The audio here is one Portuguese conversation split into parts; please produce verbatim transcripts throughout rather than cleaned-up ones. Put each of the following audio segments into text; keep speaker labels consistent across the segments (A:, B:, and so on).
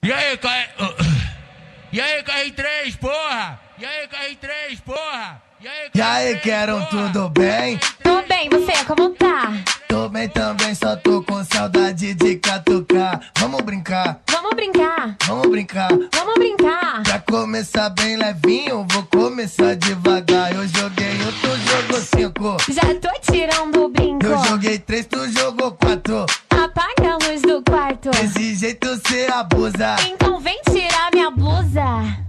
A: E aí, K... E aí, K R três, porra? E aí, K R três, porra? E aí,
B: E aí, querem tudo bem?
C: Tô bem, você, como tá?
B: Tô bem também, só tô com saudade de catucar. Vamos brincar,
C: Vamos brincar,
B: vamos brincar.
C: vamos brincar.
B: Pra começar bem levinho, vou começar devagar. Eu joguei um, tu jogou cinco.
C: Já tô tirando o brinco.
B: Eu joguei três, tu jogou quatro.
C: Apaga a luz do quarto.
B: Desse jeito cê abusa.
C: Então vem tirar minha blusa.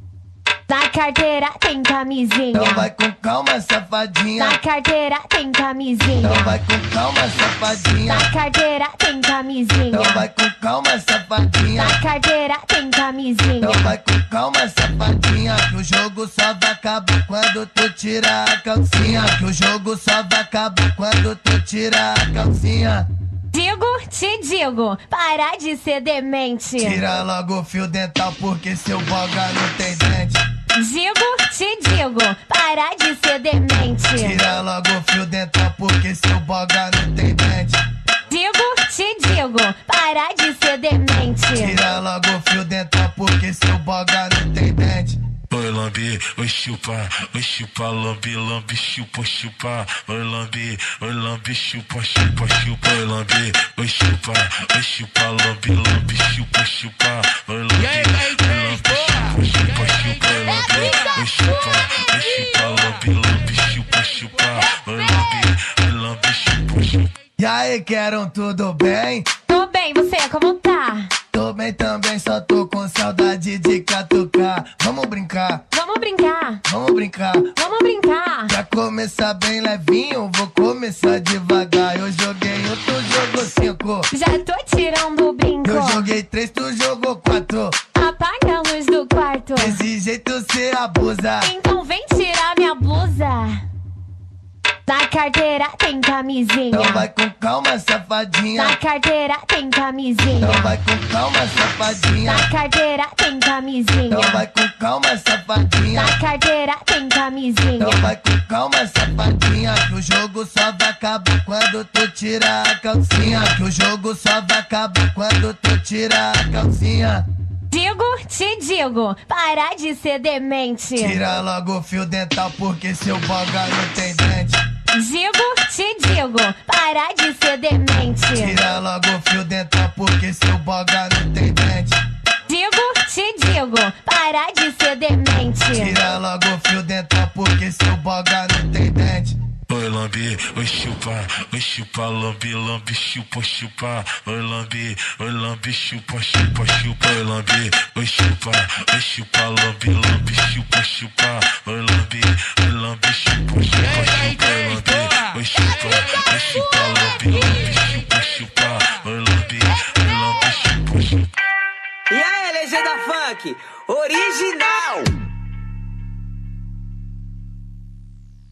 C: Na carteira tem camisinha.
B: Então vai com calma, safadinha.
C: Na carteira tem camisinha.
B: Então vai com calma, safadinha.
C: Na carteira tem camisinha.
B: Então vai com calma, safadinha.
C: Na carteira tem camisinha.
B: Então vai com calma, safadinha. Que o jogo só vai acabar quando tu tirar a calcinha. Que o jogo só vai acabar quando tu tirar a calcinha.
C: Digo, te digo, para de ser demente.
B: Tira logo o fio dental porque seu boga não tem dente.
C: Digo, te digo, para de ser demente.
B: Tira logo o fio dental porque seu boga não tem dente.
C: Digo, te digo, para de ser demente.
B: Tira logo o fio dental porque seu boga não tem dente.
A: Oi, lambi, oi, chupa, oi, chupa, lambi, lambi, chupa, chupa. Oi, lambi, oi, lambi, chupa, chupa, chupa. Oi, lambi, oi, chupa, oi, chupa, lambi, lambi, chupa, chupa. Oi, lambi, oi, lambi, chupa, chupa, chupa. Oi, lambi, oi, chupa, oi, chupa, lambi, lambi, chupa, chupa. Oi, lambi, oi, lambi, chupa, chupa.
B: E aí, querem tudo bem?
C: Tô bem, você, como tá?
B: Tô bem também, só tô com saudade de catucar. Vamos brincar,
C: Vamos brincar,
B: vamos brincar.
C: vamos brincar.
B: Pra começar bem levinho, vou começar devagar. Eu joguei um, tu jogou cinco.
C: Já tô tirando o brinco.
B: Eu joguei três, tu jogou quatro.
C: Apaga a luz do quarto.
B: Desse jeito cê abusa.
C: Então vem tirar minha blusa. Na carteira tem camisinha.
B: Então vai com calma, safadinha.
C: Na carteira tem camisinha.
B: Então vai com calma, safadinha.
C: Na carteira tem camisinha.
B: Então vai com calma, safadinha.
C: Na carteira tem camisinha.
B: Então vai com calma, safadinha. Que o jogo só vai acabar quando tu tirar a calcinha. Que o jogo só vai acabar quando tu tirar a calcinha.
C: Digo, te digo, para de ser demente.
B: Tira logo o fio dental porque seu boga não tem dente.
C: Digo, te digo, para de ser demente.
B: Tira logo o fio dental porque seu boga não tem dente.
C: Digo, te digo, para de ser demente.
B: Tira logo o fio dental porque seu boga não tem dente.
A: Oi, lambi, oi, chupa, oi, chupa, lambi, lambi, chupa, chupa. Oi, lambi, oi, lambi, chupa, chupa, chupa. Oi, lambi, oi, chupa, oi, chupa, lambi, lambi, chupa, chupa. Oi, lambi, oi, lambi, chupa, chupa, chupa. Oi, lambi, oi, chupa, oi, chupa, lambi, lambi, chupa, chupa. Oi, lambi, oi, lambi, chupa, chupa.
D: E aí, legenda funk, original!